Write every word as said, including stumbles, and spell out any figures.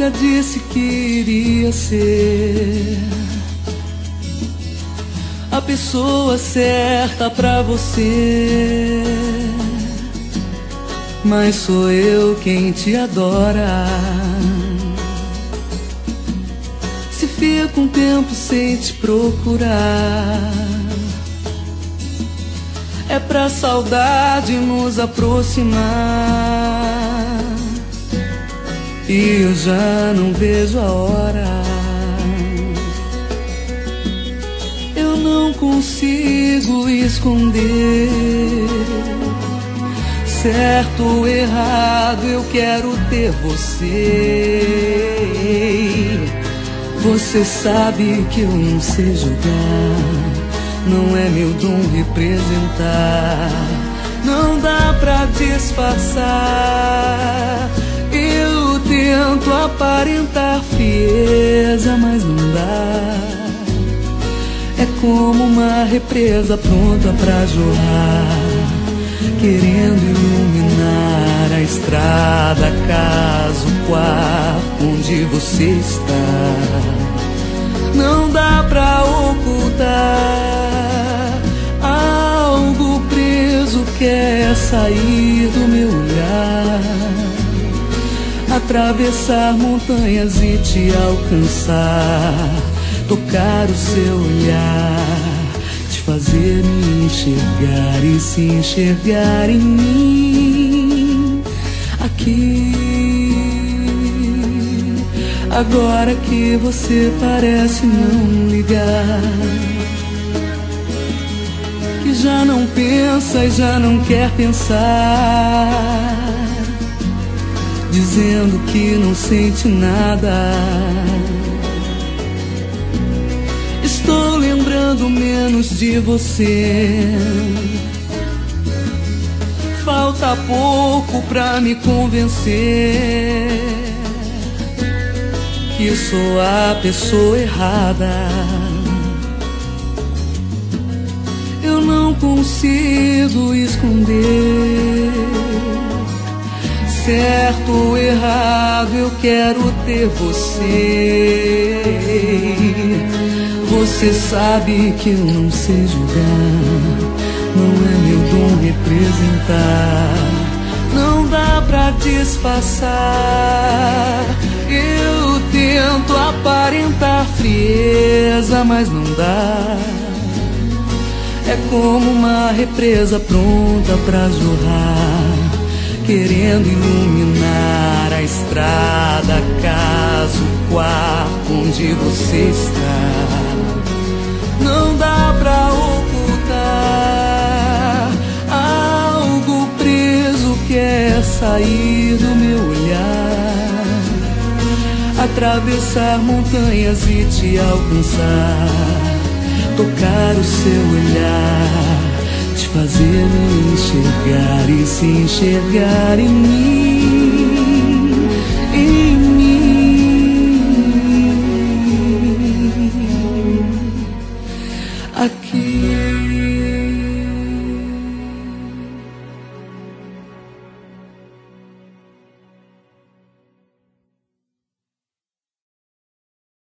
já disse que iria ser a pessoa certa pra você, mas sou eu quem te adora. Se fico um tempo sem te procurar, é pra saudade nos aproximar, e eu já não vejo a hora. Eu não consigo esconder, certo ou errado, eu quero ter você. Você sabe que eu não sei julgar, não é meu dom representar, não dá pra disfarçar. Eu tento aparentar frieza, mas não dá. É como uma represa pronta pra jorrar, querendo iluminar a estrada, casa, o quarto onde você está. Não dá pra ocultar, algo preso quer sair do meu olhar, atravessar montanhas e te alcançar, tocar o seu olhar, te fazer me enxergar e se enxergar em mim, aqui. Agora que você parece não ligar, que já não pensa e já não quer pensar, dizendo que não sente nada. Estou lembrando menos de você, falta pouco pra me convencer que sou a pessoa errada. Eu não consigo esconder, certo ou errado, eu quero ter você. Você sabe que eu não sei julgar, não é meu dom representar, não dá pra disfarçar. Eu tento aparentar frieza, mas não dá. É como uma represa pronta pra jorrar, querendo iluminar a estrada, a casa, o quarto onde você está. Não dá pra ocultar, algo preso quer sair do meu olhar, atravessar montanhas e te alcançar, tocar o seu olhar, te fazer me enxergar e se enxergar em mim.